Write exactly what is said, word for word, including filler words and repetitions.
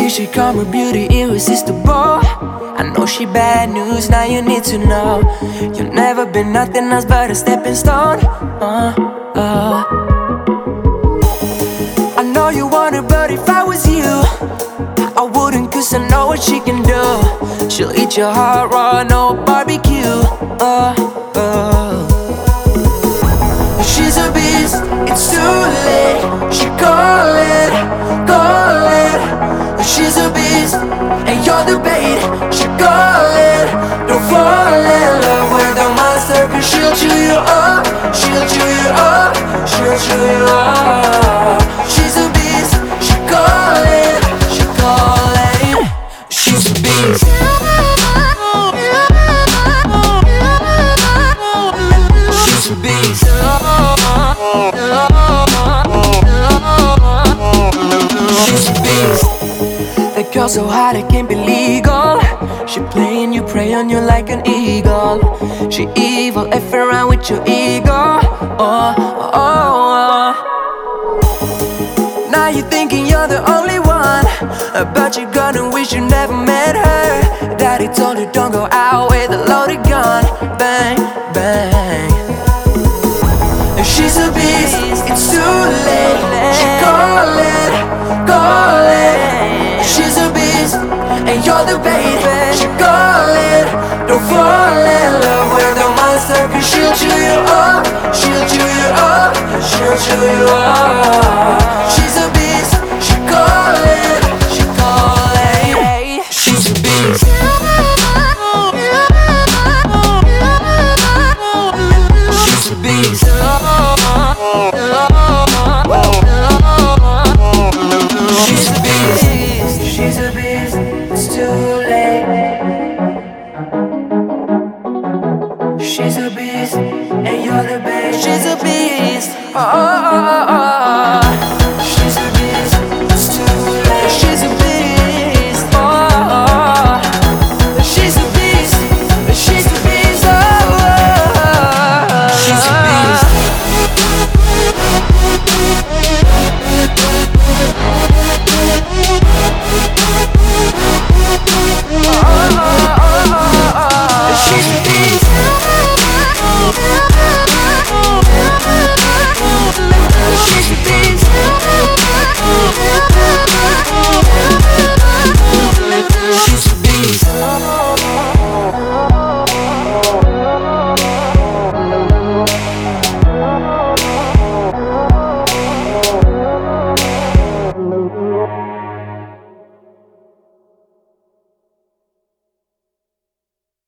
she called her beauty irresistible. I know she bad news, now you need to know. You've never been nothing else but a stepping stone. uh, uh. I know you want her, but if I was you, I wouldn't, cause I know what she can do. She'll eat your heart raw, no barbecue. uh, uh. She's a beast, it's too late. She call it, call it. She's a beast, and you're the bait. She call it, don't fall in love with a monster, cause she'll chew you up, she'll chew you up, she'll chew you up. She's a beast, she call it, she call it. She's a beast. She's a beast. She's a beast. That girl so hot it can't be legal. She playing you, prey on you like an eagle. She evil, F around with your ego. Oh, oh, oh. Now you're thinking you're the only one, but you're gonna wish you never met her. Daddy told her don't go out with a loaded gun. Bang, bang. She's a beast, it's too late. She call it, call it. She's a beast, and you're the bait. She call it, don't fall in love with a monster, cause she'll chew you up, she'll chew you up, she'll chew you up.